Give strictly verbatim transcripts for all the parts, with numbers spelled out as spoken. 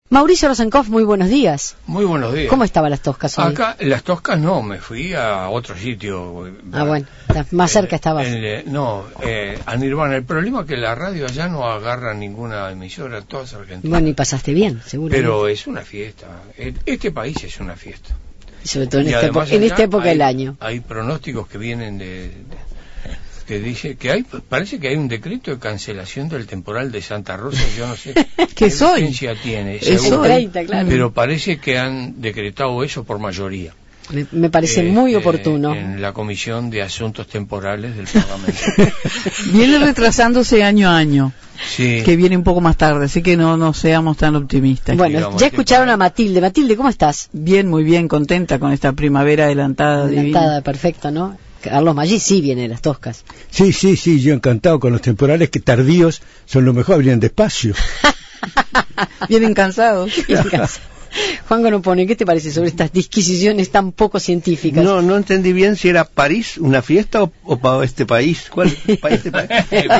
Mauricio Rosenkopf, muy buenos días. Muy buenos días. ¿Cómo estaban las Toscas hoy? Acá, las Toscas no, me fui a otro sitio. Ah, bueno, más cerca eh, estabas. Eh, no, eh, a Nirvana. El problema es que la radio allá no agarra ninguna emisora, todas argentinas. Bueno, y pasaste bien, seguro. Pero es una fiesta. Este país es una fiesta. Y sobre todo en, este en esta época hay, del año. Hay pronósticos que vienen de... de que dice que hay, parece que hay un decreto de cancelación del temporal de Santa Rosa, yo no sé qué vigencia tiene, es treinta, claro. Pero parece que han decretado eso por mayoría. Me, me parece eh, muy oportuno. Eh, en la Comisión de Asuntos Temporales del Parlamento. Viene retrasándose año a año. Sí. Que viene un poco más tarde, así que no, no seamos tan optimistas. Bueno, digamos, ya escucharon a Matilde. Matilde, ¿cómo estás? Bien, muy bien, contenta con esta primavera adelantada. Adelantada, perfecta, ¿no? Carlos Maggi sí viene de las Toscas. Sí, sí, sí, yo encantado con los temporales que tardíos son lo mejor, vienen despacio. Vienen cansados. Vienen cansados. Juan Gonopone, ¿qué te parece sobre estas disquisiciones tan poco científicas? No, no entendí bien si era París una fiesta o, o para este país. ¿Cuál para este país?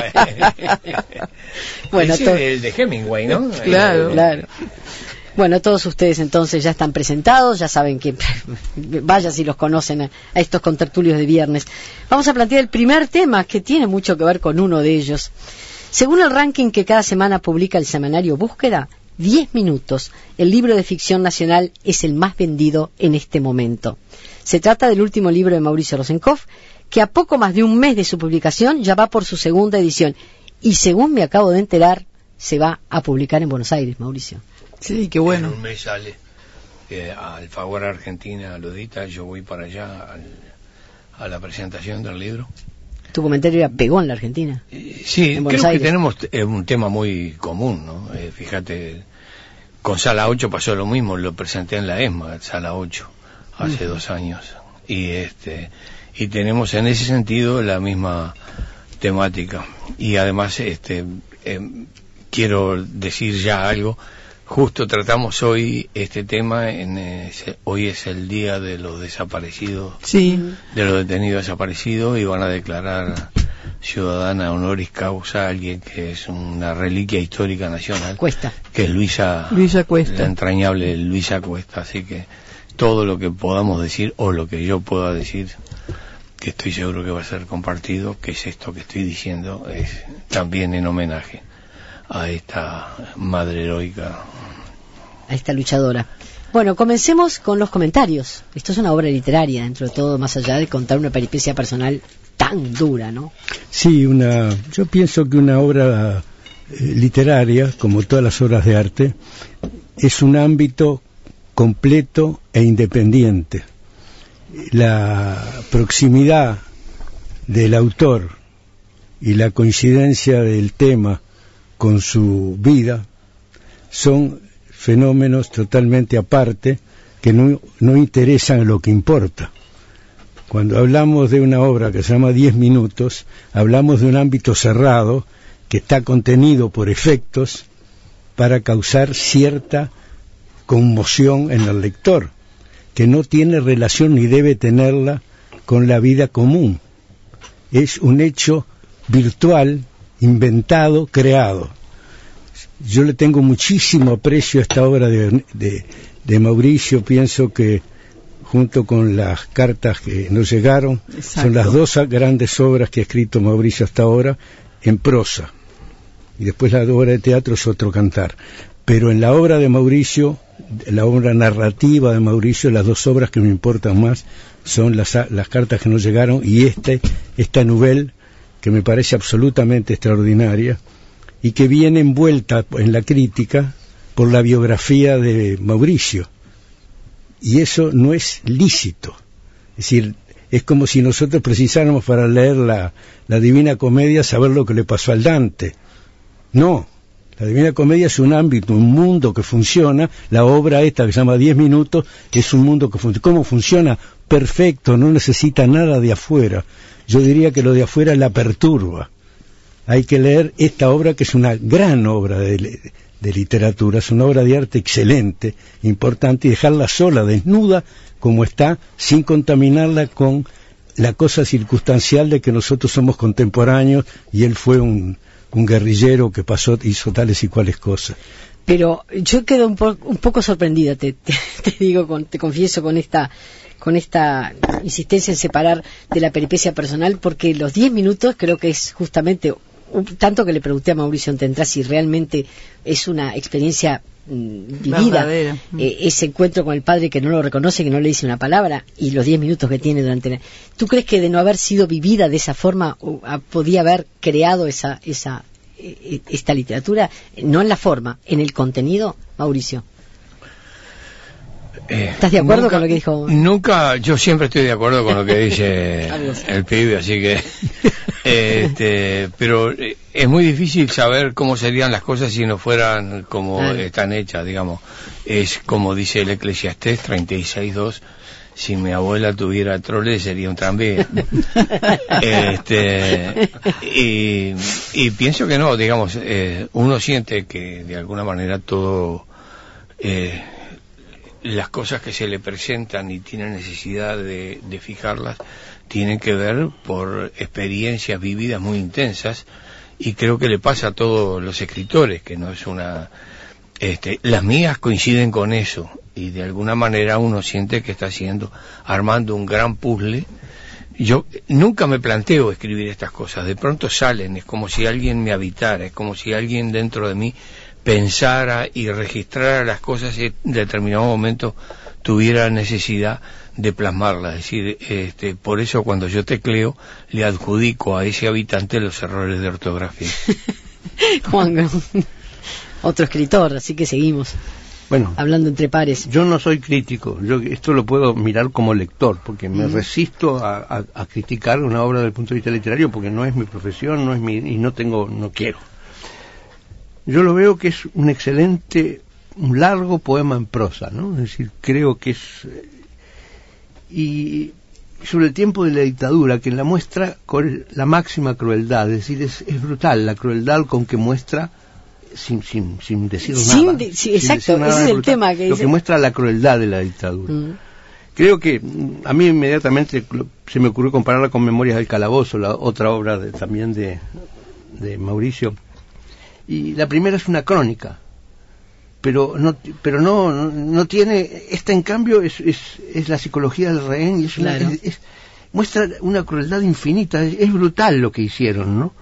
Bueno, ese to- es el de Hemingway, ¿no? Claro, claro. Bueno, todos ustedes entonces ya están presentados, ya saben que vaya si los conocen a, a estos contertulios de viernes. Vamos a plantear el primer tema que tiene mucho que ver con uno de ellos. Según el ranking que cada semana publica el semanario Búsqueda, diez minutos, el libro de ficción nacional es el más vendido en este momento. Se trata del último libro de Mauricio Rosenkopf, que a poco más de un mes de su publicación ya va por su segunda edición. Y según me acabo de enterar, se va a publicar en Buenos Aires, Mauricio. Sí, qué bueno. En un mes sale eh, al Favor Argentina, Ludita, yo voy para allá al, a la presentación del libro. Tu comentario era pegó en la Argentina. Eh, sí, en creo Aires. que tenemos eh, un tema muy común, ¿no? Eh, fíjate, con Sala ocho pasó lo mismo, lo presenté en la ESMA, Sala ocho, hace uh-huh. dos años. Y este y tenemos en ese sentido la misma temática. Y además, este eh, quiero decir ya algo. Justo tratamos hoy este tema, en, eh, hoy es el día de los desaparecidos, sí. de los detenidos desaparecidos, y van a declarar ciudadana honoris causa a alguien que es una reliquia histórica nacional, Cuesta. que es Luisa, Luisa Cuesta, la entrañable Luisa Cuesta. Así que todo lo que podamos decir, o lo que yo pueda decir, que estoy seguro que va a ser compartido, que es esto que estoy diciendo, es también en homenaje a esta madre heroica, a esta luchadora. Bueno, comencemos con los comentarios. Esto es una obra literaria, dentro de todo, más allá de contar una peripecia personal tan dura, ¿no? Sí, una. Yo pienso que una obra eh, literaria, como todas las obras de arte, es un ámbito completo e independiente. La proximidad del autor y la coincidencia del tema con su vida son fenómenos totalmente aparte que no, no interesan lo que importa. Cuando hablamos de una obra que se llama Diez minutos, hablamos de un ámbito cerrado que está contenido por efectos para causar cierta conmoción en el lector, que no tiene relación ni debe tenerla con la vida común. Es un hecho virtual, inventado, creado. Yo le tengo muchísimo aprecio a esta obra de, de, de Mauricio. Pienso que junto con las cartas que nos llegaron, exacto, son las dos grandes obras que ha escrito Mauricio hasta ahora en prosa, y después la obra de teatro es otro cantar. Pero en la obra de Mauricio, la obra narrativa de Mauricio, las dos obras que me importan más son las, las cartas que nos llegaron y este, esta novela que me parece absolutamente extraordinaria y que viene envuelta en la crítica por la biografía de Mauricio. Y eso no es lícito. Es decir, es como si nosotros precisáramos para leer la, la Divina Comedia saber lo que le pasó al Dante. No, la Divina Comedia es un ámbito, un mundo que funciona. La obra esta que se llama Diez minutos es un mundo que funciona. ¿Cómo funciona? Perfecto, no necesita nada de afuera. Yo diría que lo de afuera la perturba. Hay que leer esta obra, que es una gran obra de, de literatura, es una obra de arte excelente, importante, y dejarla sola, desnuda, como está, sin contaminarla con la cosa circunstancial de que nosotros somos contemporáneos y él fue un, un guerrillero que pasó, hizo tales y cuales cosas. Pero yo quedo un, po un poco sorprendida, te, te, te digo, con, te confieso, con esta con esta insistencia en separar de la peripecia personal, porque los diez minutos creo que es justamente, un, tanto que le pregunté a Mauricio Entendrá si realmente es una experiencia mmm, vivida, eh, ese encuentro con el padre que no lo reconoce, que no le dice una palabra, y los diez minutos que tiene durante la... ¿Tú crees que de no haber sido vivida de esa forma, uh, podía haber creado esa esa esta literatura, no en la forma, en el contenido, Mauricio? Eh, ¿Estás de acuerdo nunca, con lo que dijo? Nunca, yo siempre estoy de acuerdo con lo que dice el pibe, así que, eh, este, pero eh, es muy difícil saber cómo serían las cosas si no fueran como ah. están hechas, digamos. Es como dice el Eclesiastés treinta y seis dos, si mi abuela tuviera trole sería un tranvía. este, y, y pienso que no, digamos, eh, uno siente que de alguna manera todo, eh, las cosas que se le presentan y tiene necesidad de, de fijarlas, tienen que ver por experiencias vividas muy intensas, y creo que le pasa a todos los escritores, que no es una... Este, las mías coinciden con eso, y de alguna manera uno siente que está haciendo, armando un gran puzzle. Yo nunca me planteo escribir estas cosas, de pronto salen, es como si alguien me habitara, es como si alguien dentro de mí pensara y registrara las cosas y en determinado momento tuviera necesidad de plasmarlas. Es decir, este, por eso cuando yo tecleo le adjudico a ese habitante los errores de ortografía. Juan, otro escritor, así que seguimos. Bueno, hablando entre pares. Yo no soy crítico, yo esto lo puedo mirar como lector, porque me mm. resisto a, a, a criticar una obra desde el punto de vista literario, porque no es mi profesión, no es mi, y no tengo, no quiero. Yo lo veo que es un excelente, un largo poema en prosa, ¿no? Es decir, creo que es... Y sobre el tiempo de la dictadura, que la muestra con la máxima crueldad, es decir, es, es brutal la crueldad con que muestra... Sin, sin, sin decir sin nada. De, sí, exacto, ese es el brutal, tema que lo dice... que muestra la crueldad de la dictadura. Mm. Creo que a mí inmediatamente se me ocurrió compararla con Memorias del Calabozo, la otra obra de, también de, de Mauricio. Y la primera es una crónica, pero no, pero no, no, no tiene. Esta, en cambio, es, es, es la psicología del rehén y es una, claro. es, es, muestra una crueldad infinita. Es, es brutal lo que hicieron, ¿no?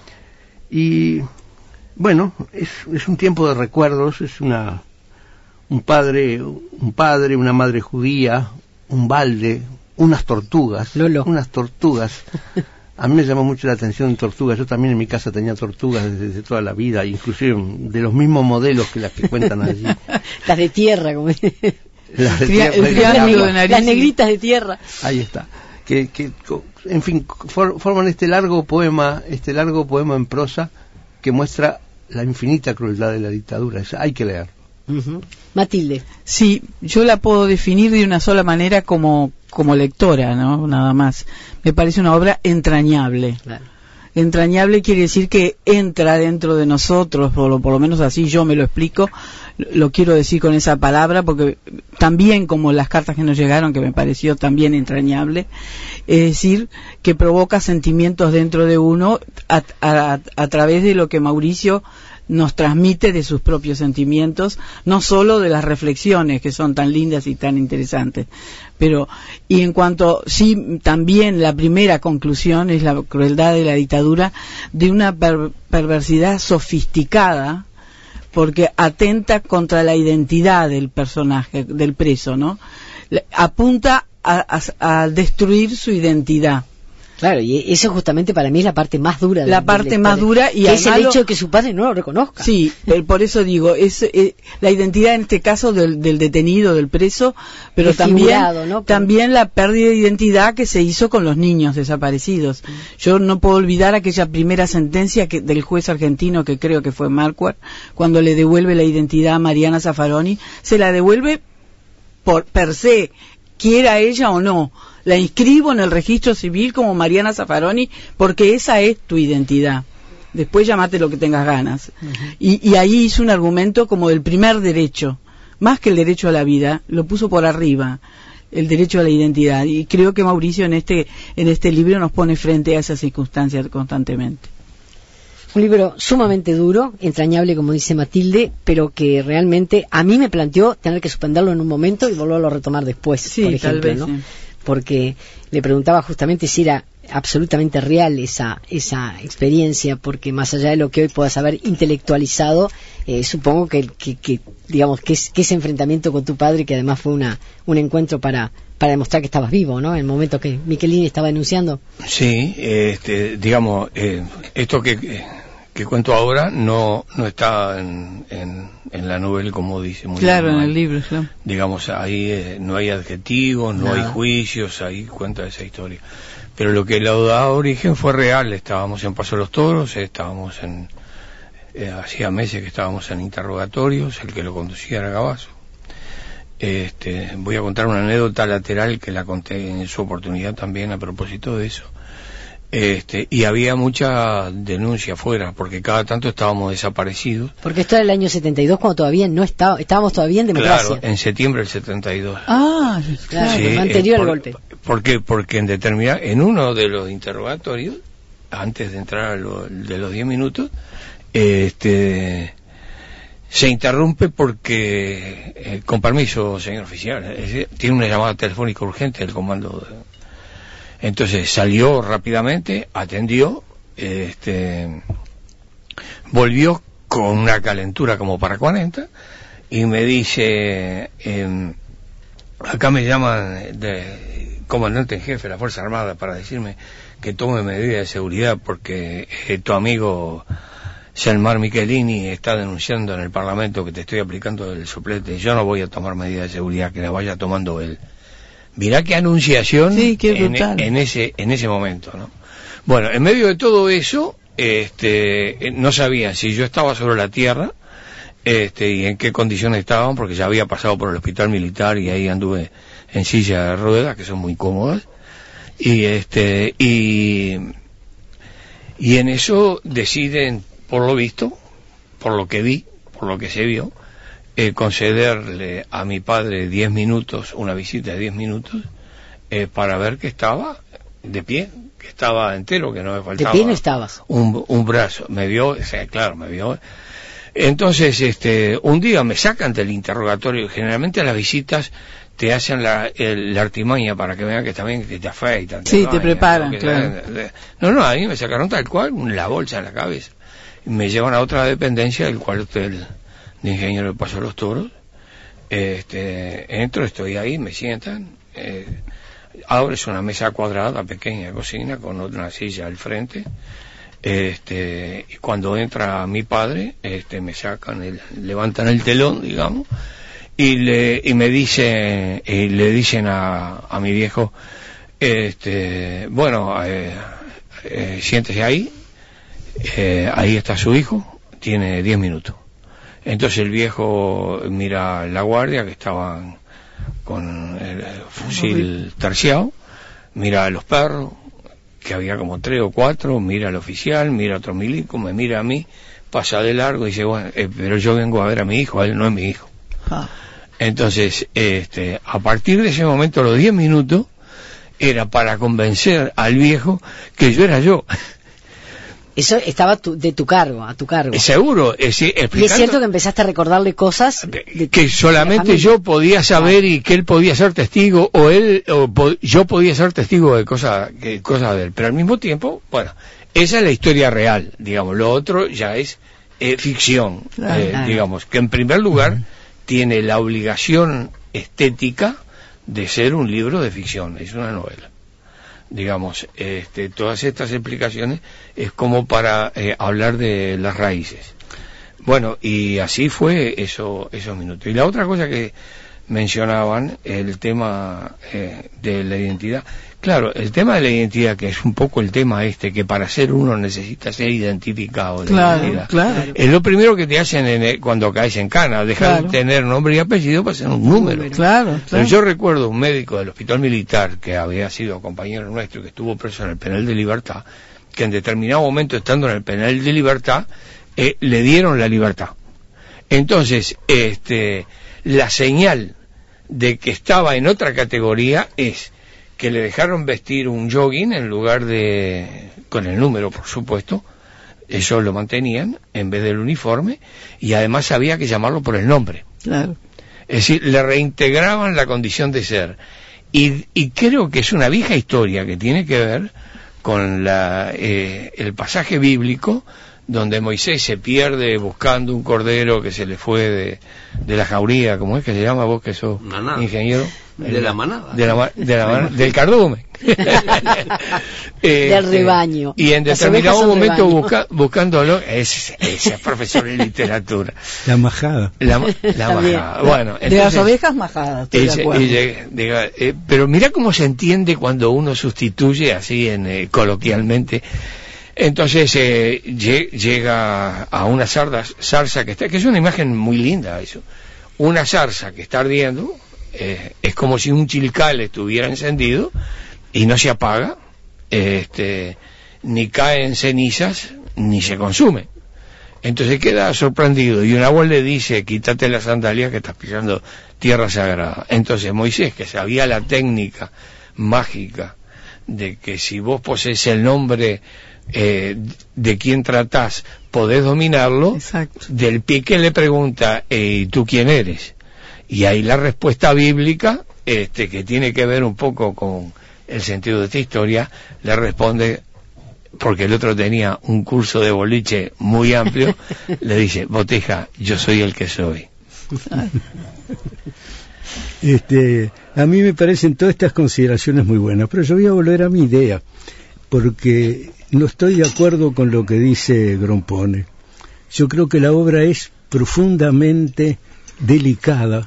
Y bueno, es, es un tiempo de recuerdos, es una un padre, un padre, una madre judía, un balde, unas tortugas, Lolo. unas tortugas. A mí me llamó mucho la atención tortugas. Yo también en mi casa tenía tortugas desde, desde toda la vida, inclusive de los mismos modelos que las que cuentan allí. Las de tierra, como las de Tria tierra, el triángulo de nariz. Las negritas de tierra. Ahí está. Que, que, en fin, for, forman este largo poema, este largo poema en prosa que muestra la infinita crueldad de la dictadura. Es, hay que leer. Uh-huh. Matilde. Sí, yo la puedo definir de una sola manera como como lectora, ¿no? Nada más. Me parece una obra entrañable. Claro. Entrañable quiere decir que entra dentro de nosotros, por lo, por lo menos así yo me lo explico, lo quiero decir con esa palabra, porque también como las cartas que nos llegaron, que me pareció también entrañable, es decir, que provoca sentimientos dentro de uno a, a, a través de lo que Mauricio nos transmite de sus propios sentimientos, no solo de las reflexiones que son tan lindas y tan interesantes, pero y en cuanto sí también la primera conclusión es la crueldad de la dictadura, de una per perversidad sofisticada, porque atenta contra la identidad del personaje, del preso, ¿no? Apunta a, a, a destruir su identidad. Claro, y eso justamente para mí es la parte más dura. La parte más dura y es el hecho de que su padre no lo reconozca. Sí, por eso digo, es eh, la identidad en este caso del, del detenido, del preso, pero es también figurado, ¿no? también la pérdida de identidad que se hizo con los niños desaparecidos. Mm. Yo no puedo olvidar aquella primera sentencia que, del juez argentino, que creo que fue Marquardt, cuando le devuelve la identidad a Mariana Zaffaroni, se la devuelve por per se, quiera ella o no. La inscribo en el registro civil como Mariana Zaffaroni porque esa es tu identidad. Después llamate lo que tengas ganas. Uh-huh. y, y ahí hizo un argumento como del primer derecho, más que el derecho a la vida, lo puso por arriba, el derecho a la identidad. Y creo que Mauricio en este en este libro nos pone frente a esa circunstancia constantemente. Un libro sumamente duro, entrañable, como dice Matilde, pero que realmente a mí me planteó tener que suspenderlo en un momento y volverlo a retomar después, sí, por ejemplo, tal vez, ¿no? Sí. Porque le preguntaba justamente si era absolutamente real esa esa experiencia, porque más allá de lo que hoy puedas haber intelectualizado, eh, supongo que, que, que digamos que, es, que ese enfrentamiento con tu padre, que además fue una un encuentro para para demostrar que estabas vivo, ¿no? En el momento que Michelini estaba denunciando. Sí, este, digamos, eh, esto que, que cuento ahora no no está en, en, en la novela, como dice muy Claro, bien, en el libro, claro. Digamos, ahí eh, no hay adjetivos, no Nada. hay juicios, ahí cuenta esa historia. Pero lo que le da origen fue real. Estábamos en Paso de los Toros, estábamos en... Eh, hacía meses que estábamos en interrogatorios, el que lo conducía era Gabazo. Este, voy a contar una anécdota lateral que la conté en su oportunidad también a propósito de eso. Este, y había mucha denuncia afuera, porque cada tanto estábamos desaparecidos. Porque esto era el año setenta y dos, cuando todavía no estaba, estábamos todavía en democracia. Claro, en septiembre del setenta y dos. Ah, Claro, Sí, anterior eh, al por- golpe. ¿Por qué? Porque en determinada, en uno de los interrogatorios, antes de entrar a lo, de los diez minutos, este, se interrumpe porque, eh, con permiso, señor oficial, es decir, tiene una llamada telefónica urgente del comando. de- Entonces salió rápidamente, atendió, este, volvió con una calentura como para cuarenta y me dice, em, acá me llaman de comandante en jefe de la Fuerza Armada para decirme que tome medidas de seguridad porque eh, tu amigo Selmar Michelini está denunciando en el Parlamento que te estoy aplicando el soplete. Yo no voy a tomar medidas de seguridad, que la vaya tomando él. Mirá qué anunciación Sí, qué en, brutal. en ese en ese momento, ¿no? Bueno, en medio de todo eso, este, eh, no sabían si yo estaba sobre la tierra, este, y en qué condiciones estaban, porque ya había pasado por el hospital militar y ahí anduve en silla de ruedas, que son muy cómodas, y este, y, y en eso deciden, por lo visto, por lo que vi, por lo que se vio, eh, concederle a mi padre diez minutos, una visita de diez minutos, eh, para ver que estaba de pie, que estaba entero, que no me De faltaba pie no estabas. un, un brazo. Me vio, o sea, claro, me vio. Entonces, este, un día me sacan del interrogatorio. Generalmente a las visitas te hacen la, el- la artimaña para que vean que también que te afeitan. Sí, te bañan, preparan, ¿no? Que- claro. No, no, a mí me sacaron tal cual, la bolsa en la cabeza. Y me llevan a otra dependencia del cuartel de ingeniero de Paso de los Toros. Este, entro, estoy ahí, me sientan. Eh, ahora es una mesa cuadrada, pequeña, cocina, con otra silla al frente. Este, y cuando entra mi padre, este, me sacan, el, levantan el telón, digamos, y le, y me dice, y le dicen a, a mi viejo, este, bueno, eh, eh, siéntese ahí, eh, ahí está su hijo, tiene diez minutos. Entonces el viejo mira la guardia, que estaban con el fusil terciado, mira a los perros, que había como tres o cuatro, mira al oficial, mira a otro milico, me mira a mí, pasa de largo y dice, bueno, eh, pero yo vengo a ver a mi hijo, él no es mi hijo. Ah. Entonces, este, a partir de ese momento, los diez minutos, era para convencer al viejo que yo era yo. Eso estaba tu- de tu cargo, a tu cargo. Seguro, es, decir, Y es explicando cierto que empezaste a recordarle cosas de- de- que de solamente la familia. yo podía saber y que él podía ser testigo, o él, o po- yo podía ser testigo de cosas, que, cosas de él. Pero al mismo tiempo, bueno, esa es la historia real, digamos. Lo otro ya es eh, ficción, Claro. eh, Claro. digamos, que en primer lugar tiene la obligación estética de ser un libro de ficción, es una novela. Digamos, este, todas estas explicaciones es como para eh, hablar de las raíces. Bueno, y así fue eso, esos minutos. Y la otra cosa que mencionaban, el tema eh, de la identidad. Claro, el tema de la identidad, que es un poco el tema este, que para ser uno necesita ser identificado. De Claro, identidad. claro. Es lo primero que te hacen en el- cuando caes en cana, dejar Claro. de tener nombre y apellido para ser un número. Claro, Pero claro. yo recuerdo un médico del hospital militar que había sido compañero nuestro, que estuvo preso en el penal de Libertad, que en determinado momento, estando en el penal de Libertad, eh, le dieron la libertad. Entonces, este, la señal de que estaba en otra categoría es que le dejaron vestir un jogging en lugar de, con el número, por supuesto, Eso lo mantenían en vez del uniforme, y además había que llamarlo por el nombre. Claro. Es decir, le reintegraban la condición de ser. Y, y creo que es una vieja historia que tiene que ver con la, eh, el pasaje bíblico donde Moisés se pierde buscando un cordero que se le fue de, de la jauría, ¿cómo es que se llama vos que sos manada. ingeniero? De la manada. De la, de la manada, del cardumen. eh, del rebaño. Y en determinado momento busca, buscándolo, es, es, es profesor de literatura. La majada. La, la majada. Bueno, entonces, de las ovejas majadas, estoy ella, de acuerdo. Ella, diga, eh, pero mira cómo se entiende cuando uno sustituye así en eh, coloquialmente. Entonces eh, llega a una zarza, zarza que está, que es una imagen muy linda eso, una zarza que está ardiendo, eh, es como si un chilcal estuviera encendido y no se apaga, eh, este, ni cae en cenizas, ni se consume. Entonces queda sorprendido y un árbol le dice, quítate las sandalias que estás pisando tierra sagrada. Entonces Moisés, que sabía la técnica mágica de que si vos posees el nombre Eh, de quien tratás podés dominarlo. Exacto. Del pie que le pregunta eh, ¿y tú quién eres? Y ahí la respuesta bíblica, este, que tiene que ver un poco con el sentido de esta historia, le responde, porque el otro tenía un curso de boliche muy amplio, le dice, Botija, yo soy el que soy. Este, a mí me parecen todas estas consideraciones muy buenas, pero yo voy a volver a mi idea, porque no estoy de acuerdo con lo que dice Grompone. Yo creo que la obra es profundamente delicada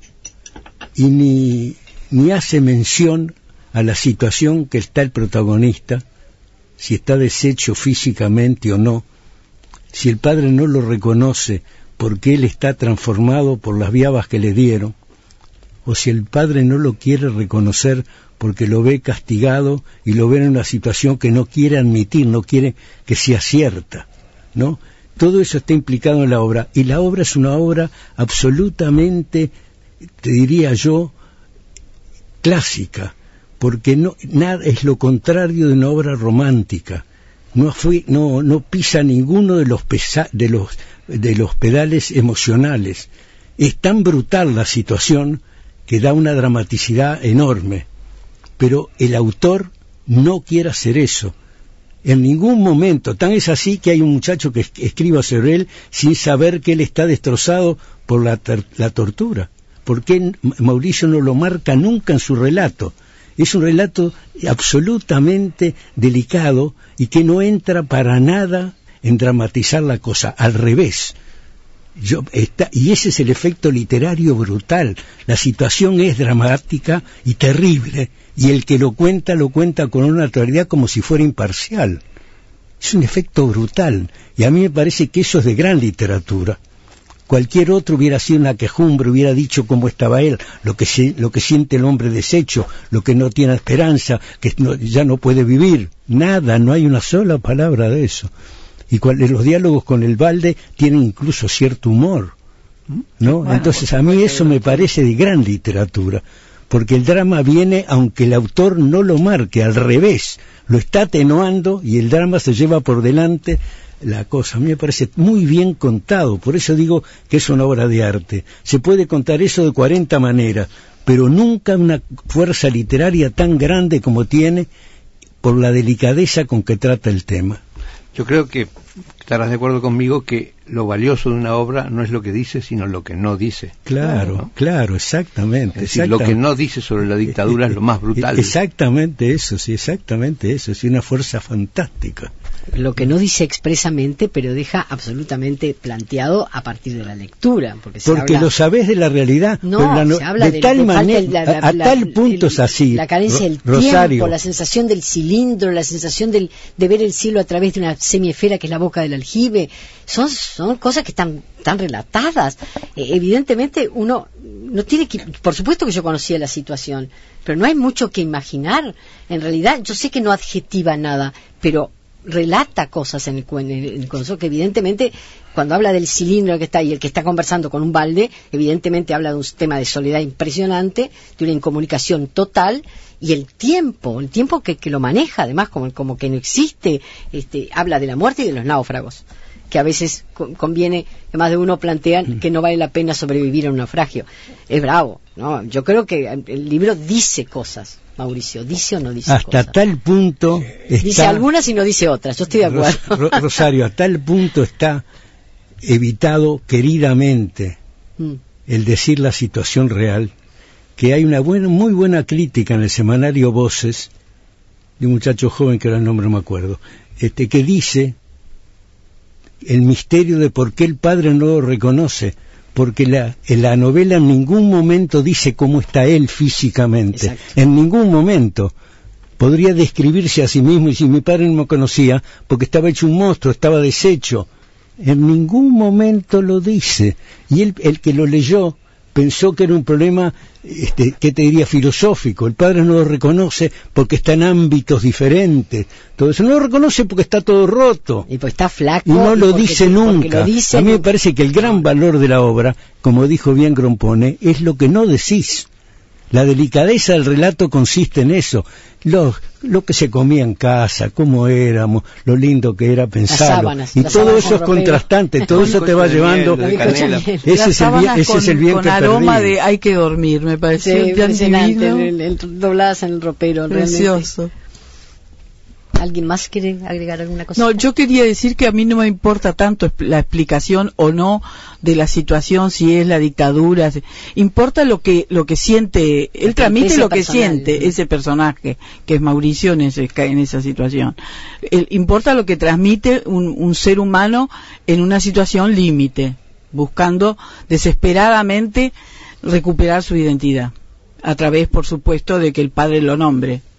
y ni, ni hace mención a la situación que está el protagonista, si está deshecho físicamente o no, si el padre no lo reconoce porque él está transformado por las viabas que le dieron, o si el padre no lo quiere reconocer porque lo ve castigado y lo ve en una situación que no quiere admitir, no quiere que sea cierta, ¿no? Todo eso está implicado en la obra, y la obra es una obra absolutamente, te diría yo, clásica, porque no, nada es lo contrario de una obra romántica. No fue, no, no pisa ninguno de los pesa, de los de los pedales emocionales. Es tan brutal la situación que da una dramaticidad enorme. Pero el autor no quiere hacer eso. En ningún momento, tan es así que hay un muchacho que escriba sobre él sin saber que él está destrozado por la, la tortura. ¿Por qué Mauricio no lo marca nunca en su relato? Es un relato absolutamente delicado y que no entra para nada en dramatizar la cosa, al revés. Yo, está, y ese es el efecto literario brutal. La situación es dramática y terrible, y el que lo cuenta, lo cuenta con una naturalidad como si fuera imparcial. Es un efecto brutal, y a mí me parece que eso es de gran literatura. Cualquier otro hubiera sido una quejumbre, hubiera dicho cómo estaba él, lo que, se, lo que siente el hombre deshecho, lo que no tiene esperanza, que no, ya no puede vivir. Nada, no hay una sola palabra de eso. Y cual, los diálogos con el balde tienen incluso cierto humor, ¿no? Bueno, entonces a mí eso me parece de gran literatura, porque el drama viene aunque el autor no lo marque, al revés, lo está atenuando y el drama se lleva por delante la cosa. A mí me parece muy bien contado, por eso digo que es una obra de arte. Se puede contar eso de cuarenta maneras, pero nunca una fuerza literaria tan grande como tiene por la delicadeza con que trata el tema. Yo creo que estarás de acuerdo conmigo que lo valioso de una obra no es lo que dice, sino lo que no dice. Claro, ¿no? Claro, exactamente. Es decir, exactamente. Lo que no dice sobre la dictadura es lo más brutal. Exactamente eso, sí, exactamente eso, es una fuerza fantástica. Lo que no dice expresamente, pero deja absolutamente planteado a partir de la lectura. Porque, se porque habla... lo sabés de la realidad, no, pero la no... se habla de, de tal manera, la, la, a, a la, tal punto el, es así. La carencia del Rosario. tiempo, la sensación del cilindro, la sensación del, de ver el cielo a través de una semiesfera que es la boca del aljibe, son, son cosas que están tan relatadas. Eh, evidentemente uno no tiene que, por supuesto que yo conocía la situación, pero no hay mucho que imaginar. En realidad yo sé que no adjetiva nada, pero relata cosas en el cuento que evidentemente cuando habla del cilindro que está ahí, el que está conversando con un balde, evidentemente habla de un tema de soledad impresionante, de una incomunicación total, y el tiempo, el tiempo que, que lo maneja, además, como, como que no existe, este, habla de la muerte y de los náufragos, que a veces conviene, que más de uno plantean que no vale la pena sobrevivir a un naufragio. Es bravo, ¿no? Yo creo que el libro dice cosas, Mauricio, ¿dice o no dice hasta cosas? Hasta tal punto está, dice algunas y no dice otras, yo estoy de acuerdo. Ros, Rosario, a tal punto está evitado queridamente mm. el decir la situación real, que hay una buena, muy buena crítica en el semanario Voces, de un muchacho joven que ahora el nombre no me acuerdo, este, que dice el misterio de por qué el padre no lo reconoce, porque la, en la novela en ningún momento dice cómo está él físicamente. Exacto. En ningún momento podría describirse a sí mismo, y si mi padre no me conocía, porque estaba hecho un monstruo, estaba deshecho. En ningún momento lo dice, y él, el que lo leyó pensó que era un problema, este, ¿qué te diría?, filosófico. El padre no lo reconoce porque está en ámbitos diferentes. Todo eso no lo reconoce porque está todo roto. Y pues está flaco. Y no y lo porque, dice nunca. Lo dice a mí me nunca. parece que el gran valor de la obra, como dijo bien Grompone, es lo que no decís. La delicadeza del relato consiste en eso. Lo, lo que se comía en casa, cómo éramos, lo lindo que era pensarlo. Sábanas, y todo eso es contrastante, todo eso te va llevando. Ese es el bien, ese con, es el bien con que aroma perdí. de hay que dormir, me pareció sí, impresionante, el, el, dobladas en el ropero. Precioso. Realmente. ¿Alguien más quiere agregar alguna cosa? No, yo quería decir que a mí no me importa tanto la explicación o no de la situación, si es la dictadura, si, importa lo que lo que siente, él transmite lo que personal, siente, ¿no? Ese personaje que es Mauricio en, ese, en esa situación. El, importa lo que transmite un, un ser humano en una situación límite, buscando desesperadamente recuperar su identidad, a través, por supuesto, de que el padre lo nombre.